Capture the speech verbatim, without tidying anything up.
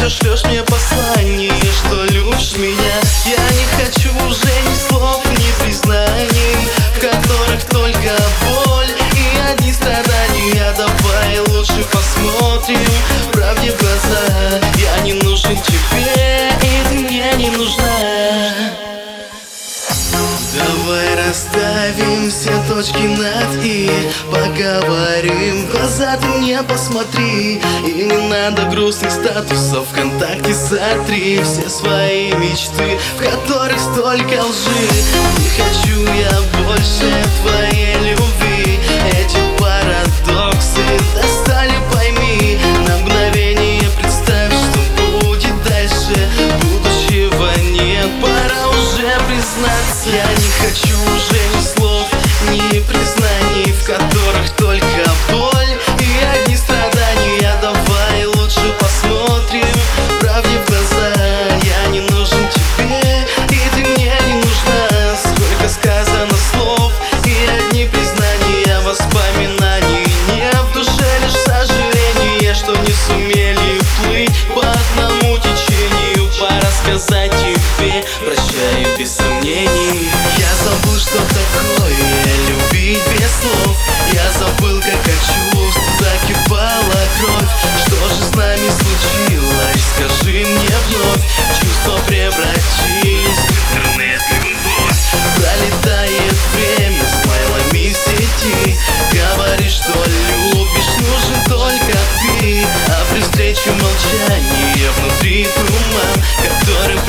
Все шлешь мне послание, что любишь меня. Я не хочу уже ни слов, ни признаний, в которых только боль и одни страдания. Давай лучше посмотрим правде в глаза. Я не нужен тебе, и ты мне не нужна. Давай расставим все точки над «и», поговорим, в глаза ты мне посмотри. И не надо грустных статусов ВКонтакте, сотри все свои мечты, в которых столько лжи. Не хочу я больше твоей любви. Эти парадоксы достали, пойми. На мгновение представь, что будет дальше. Будущего нет, пора уже признаться. Я не хочу уже ни слов, ни признаний, в которых только боль и одни страдания. Давай лучше посмотрим правде в глаза. Я не нужен тебе, и ты мне не нужна. Сколько сказано слов и одни признания, воспоминаний нет, в душе лишь сожаление, что не сумели плыть по одному течению. Пора сказать тебе прощаю без сомнений. Я забыл, что такое любить без слов. Я забыл, как от чувств закипала кровь. Что же с нами случилось, скажи мне вновь. Чувства превратились в интернет-любовь. Пролетает время смайлами в сети. Говоришь, что любишь, нужен только ты. А при встрече молчание, внутри туман, который